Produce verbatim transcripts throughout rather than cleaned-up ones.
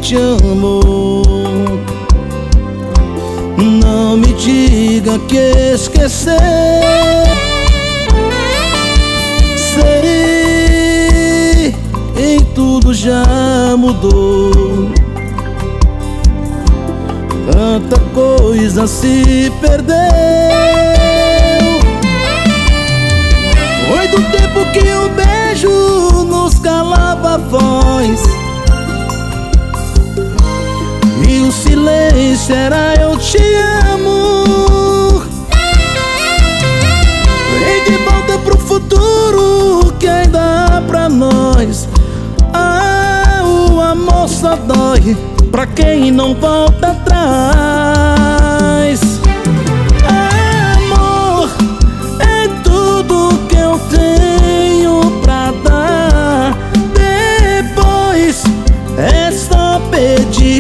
te amo. Não me diga que esqueceu. Sei, em tudo já mudou. Tanta coisa se perdeu. Foi do tempo que um beijo nos calava a voz e o silêncio era eu te amo. Vem de volta pro futuro que ainda há pra nós. Ah, o amor só dói pra quem não volta atrás. Amor é tudo que eu tenho pra dar. Depois é só pedir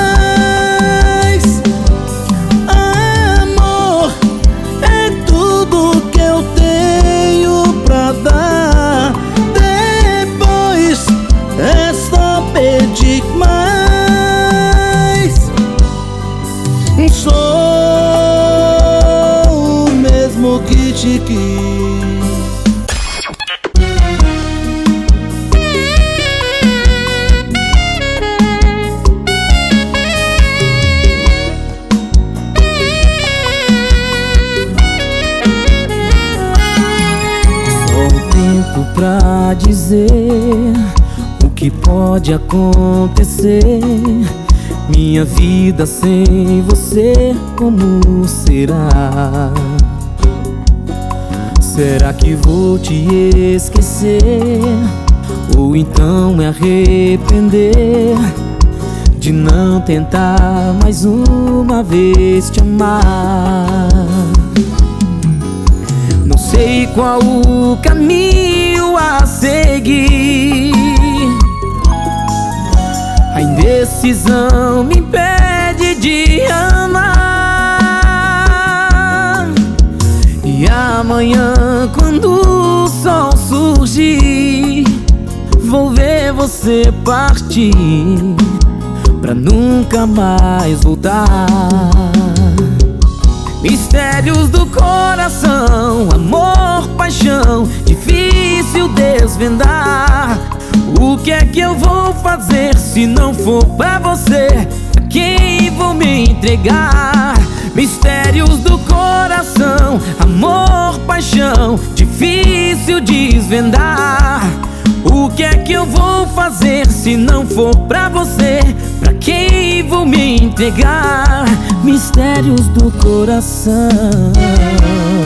mais. Amor é tudo que eu tenho pra dar. Depois é só pedir mais. Sou o mesmo que te quis. Só o tempo pra dizer o que pode acontecer. Minha vida sem você, como será? Será que vou te esquecer? Ou então me arrepender de não tentar mais uma vez te amar? Não sei qual o caminho a seguir. A indecisão me impede de amar. E amanhã, quando o sol surgir, vou ver você partir pra nunca mais voltar. Mistérios do coração, amor, paixão, difícil desvendar. O que é que eu vou fazer se não for pra você? A quem vou me entregar? Mistérios do coração, amor, paixão, difícil desvendar. O que é que eu vou fazer se não for pra você? Pra quem vou me entregar? Mistérios do coração.